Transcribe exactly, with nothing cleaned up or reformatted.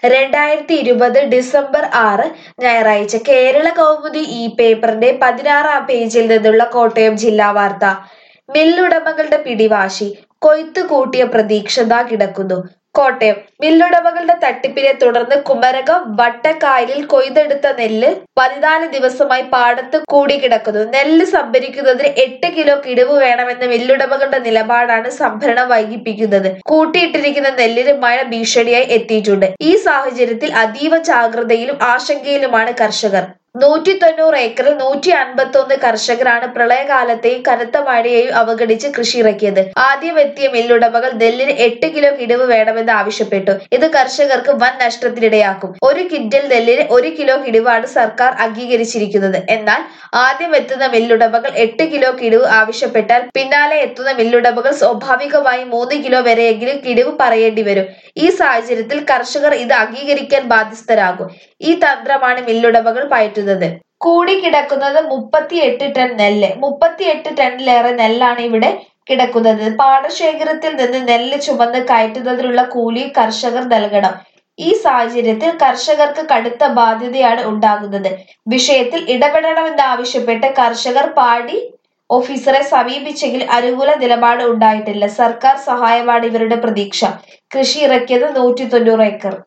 രണ്ടായിരത്തി ഇരുപത് ഡിസംബർ ആറ് ഞായറാഴ്ച കേരള കൗമുദി ഈ പേപ്പറിന്റെ പതിനാറാം പേജിൽ നിന്നുള്ള കോട്ടയം ജില്ലാ വാർത്ത. മില്ലുടമകളുടെ പിടിവാശി, കൊയ്ത്തു കൂട്ടിയ പ്രതീക്ഷ ദാ കിടക്കുന്നു. കോട്ടയം മില്ലുടമകളുടെ തട്ടിപ്പിനെ തുടർന്ന് കുമരകം വട്ടക്കായലിൽ കൊയ്തെടുത്ത നെല്ല് പതിനാല് ദിവസമായി പാടത്ത് കൂടിക്കിടക്കുന്നു. നെല്ല് സംഭരിക്കുന്നതിന് എട്ട് കിലോ കിഴിവ് വേണമെന്ന മില്ലുടമകളുടെ നിലപാടാണ് സംഭരണം വൈകിപ്പിക്കുന്നത്. കൂട്ടിയിട്ടിരിക്കുന്ന നെല്ലിന് മഴ ഭീഷണിയായി എത്തിയിട്ടുണ്ട്. ഈ സാഹചര്യത്തിൽ അതീവ ജാഗ്രതയിലും ആശങ്കയിലുമാണ് കർഷകർ. നൂറ്റി തൊണ്ണൂറ് ഏക്കറിൽ നൂറ്റി അൻപത്തി ഒന്ന് കർഷകരാണ് പ്രളയകാലത്തെയും കനത്ത മഴയെയും അവഗണിച്ച് കൃഷി ഇറക്കിയത്. ആദ്യം എത്തിയ മില്ലുടമകൾ നെല്ലിന് എട്ട് കിലോ കിഴിവ് വേണമെന്ന് ആവശ്യപ്പെട്ടു. ഇത് കർഷകർക്ക് വൻ നഷ്ടത്തിനിടയാക്കും. ഒരു ക്വിന്റൽ നെല്ലിന് ഒരു കിലോ കിഴിവാണ് സർക്കാർ അംഗീകരിച്ചിരിക്കുന്നത്. എന്നാൽ ആദ്യം എത്തുന്ന മില്ലുടമകൾ എട്ട് കിലോ കിഴിവ് ആവശ്യപ്പെട്ടാൽ പിന്നാലെ എത്തുന്ന മില്ലുടമകൾ സ്വാഭാവികമായും മൂന്ന് കിലോ വരെയെങ്കിലും കിഴിവ് പറയേണ്ടി വരും. ഈ സാഹചര്യത്തിൽ കർഷകർ ഇത് അംഗീകരിക്കാൻ ബാധ്യസ്ഥരാകും. ഈ തന്ത്രമാണ് മില്ലുടമകൾ പയറ്റുന്നത്. കൂടിക്കിടക്കുന്നത് മുപ്പത്തിയെട്ട് ടൺ നെല്ല്. മുപ്പത്തിയെട്ട് ടണ്ണിലേറെ നെല്ലാണ് ഇവിടെ കിടക്കുന്നത്. പാടശേഖരത്തിൽ നിന്ന് നെല്ല് ചുമന്ന് കയറ്റുന്നതിനുള്ള കൂലി കർഷകർ നൽകണം. ഈ സാഹചര്യത്തിൽ കർഷകർക്ക് കടുത്ത ബാധ്യതയാണ് ഉണ്ടാകുന്നത്. വിഷയത്തിൽ ഇടപെടണമെന്നാവശ്യപ്പെട്ട് കർഷകർ പാടി ഓഫീസറെ സമീപിച്ചെങ്കിൽ അനുകൂല നിലപാട് ഉണ്ടായിട്ടില്ല. സർക്കാർ സഹായമാണ് ഇവരുടെ പ്രതീക്ഷ. കൃഷി ഇറക്കിയത് നൂറ്റി തൊണ്ണൂറ് ഏക്കർ.